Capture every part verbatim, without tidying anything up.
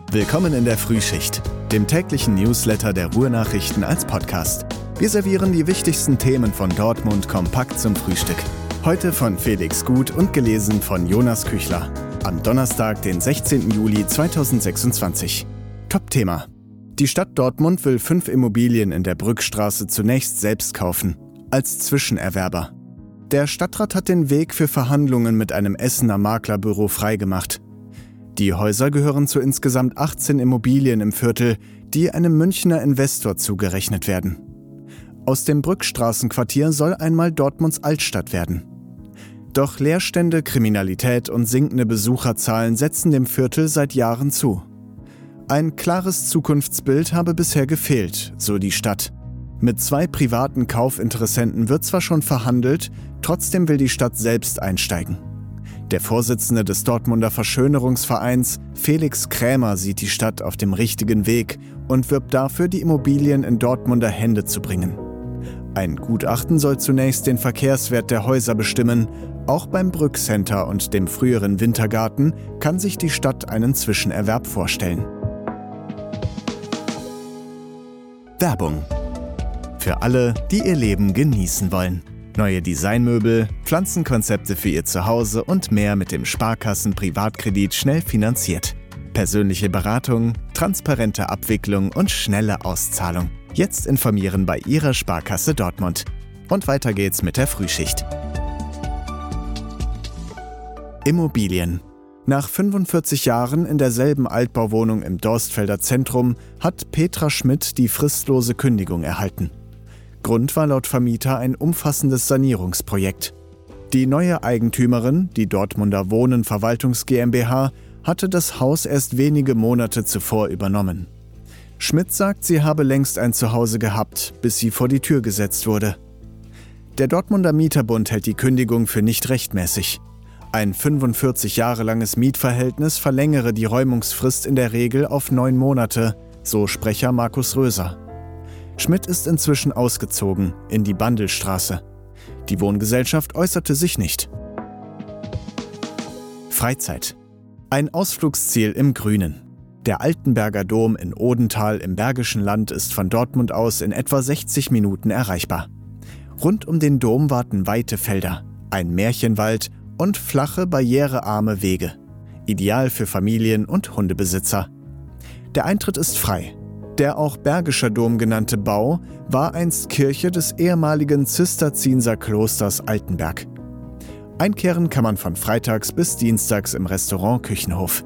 Willkommen in der Frühschicht, dem täglichen Newsletter der Ruhr-Nachrichten als Podcast. Wir servieren die wichtigsten Themen von Dortmund kompakt zum Frühstück. Heute von Felix Gut und gelesen von Jonas Küchler. Am Donnerstag, den sechzehnten Juli zweitausendsechsundzwanzig. Top-Thema. Die Stadt Dortmund will fünf Immobilien in der Brückstraße zunächst selbst kaufen, als Zwischenerwerber. Der Stadtrat hat den Weg für Verhandlungen mit einem Essener Maklerbüro freigemacht. Die Häuser gehören zu insgesamt achtzehn Immobilien im Viertel, die einem Münchner Investor zugerechnet werden. Aus dem Brückstraßenquartier soll einmal Dortmunds Altstadt werden. Doch Leerstände, Kriminalität und sinkende Besucherzahlen setzen dem Viertel seit Jahren zu. Ein klares Zukunftsbild habe bisher gefehlt, so die Stadt. Mit zwei privaten Kaufinteressenten wird zwar schon verhandelt, trotzdem will die Stadt selbst einsteigen. Der Vorsitzende des Dortmunder Verschönerungsvereins, Felix Krämer, sieht die Stadt auf dem richtigen Weg und wirbt dafür, die Immobilien in Dortmunder Hände zu bringen. Ein Gutachten soll zunächst den Verkehrswert der Häuser bestimmen. Auch beim Brückcenter und dem früheren Wintergarten kann sich die Stadt einen Zwischenerwerb vorstellen. Werbung. Für alle, die ihr Leben genießen wollen. Neue Designmöbel, Pflanzenkonzepte für ihr Zuhause und mehr mit dem Sparkassen-Privatkredit schnell finanziert. Persönliche Beratung, transparente Abwicklung und schnelle Auszahlung. Jetzt informieren bei Ihrer Sparkasse Dortmund. Und weiter geht's mit der Frühschicht. Immobilien. Nach fünfundvierzig Jahren in derselben Altbauwohnung im Dorstfelder Zentrum hat Petra Schmidt die fristlose Kündigung erhalten. Grund war laut Vermieter ein umfassendes Sanierungsprojekt. Die neue Eigentümerin, die Dortmunder Wohnen Verwaltungs GmbH, hatte das Haus erst wenige Monate zuvor übernommen. Schmidt sagt, sie habe längst ein Zuhause gehabt, bis sie vor die Tür gesetzt wurde. Der Dortmunder Mieterbund hält die Kündigung für nicht rechtmäßig. Ein fünfundvierzig Jahre langes Mietverhältnis verlängere die Räumungsfrist in der Regel auf neun Monate, so Sprecher Markus Röser. Schmidt ist inzwischen ausgezogen in die Bandelstraße. Die Wohngesellschaft äußerte sich nicht. Freizeit. Ein Ausflugsziel im Grünen. Der Altenberger Dom in Odenthal im Bergischen Land ist von Dortmund aus in etwa sechzig Minuten erreichbar. Rund um den Dom warten weite Felder, ein Märchenwald und flache, barrierearme Wege. Ideal für Familien und Hundebesitzer. Der Eintritt ist frei. Der auch Bergischer Dom genannte Bau war einst Kirche des ehemaligen Zisterzienserklosters Altenberg. Einkehren kann man von freitags bis dienstags im Restaurant Küchenhof.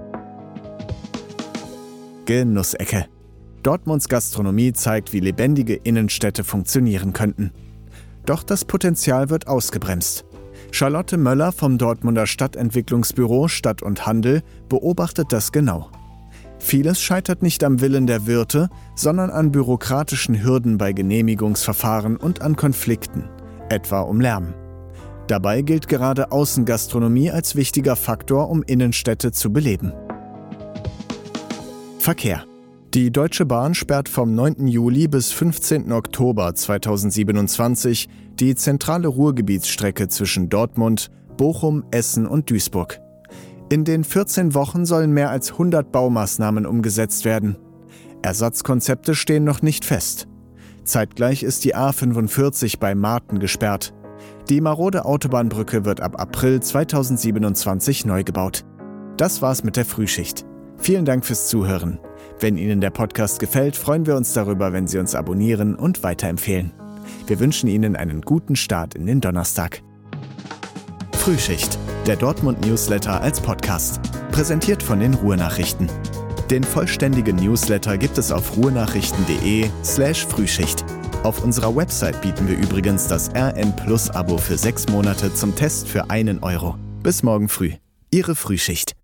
Genussecke. Dortmunds Gastronomie zeigt, wie lebendige Innenstädte funktionieren könnten. Doch das Potenzial wird ausgebremst. Charlotte Möller vom Dortmunder Stadtentwicklungsbüro Stadt und Handel beobachtet das genau. Vieles scheitert nicht am Willen der Wirte, sondern an bürokratischen Hürden bei Genehmigungsverfahren und an Konflikten, etwa um Lärm. Dabei gilt gerade Außengastronomie als wichtiger Faktor, um Innenstädte zu beleben. Verkehr. Die Deutsche Bahn sperrt vom neunten Juli bis fünfzehnten Oktober zweitausendsiebenundzwanzig die zentrale Ruhrgebietsstrecke zwischen Dortmund, Bochum, Essen und Duisburg. In den vierzehn Wochen sollen mehr als hundert Baumaßnahmen umgesetzt werden. Ersatzkonzepte stehen noch nicht fest. Zeitgleich ist die A fünfundvierzig bei Marten gesperrt. Die marode Autobahnbrücke wird ab April zweitausendsiebenundzwanzig neu gebaut. Das war's mit der Frühschicht. Vielen Dank fürs Zuhören. Wenn Ihnen der Podcast gefällt, freuen wir uns darüber, wenn Sie uns abonnieren und weiterempfehlen. Wir wünschen Ihnen einen guten Start in den Donnerstag. Frühschicht, der Dortmund-Newsletter als Podcast. Präsentiert von den Ruhr-Nachrichten. Den vollständigen Newsletter gibt es auf ruhrnachrichten.de slash Frühschicht. Auf unserer Website bieten wir übrigens das R N Plus Abo für sechs Monate zum Test für einen Euro. Bis morgen früh. Ihre Frühschicht.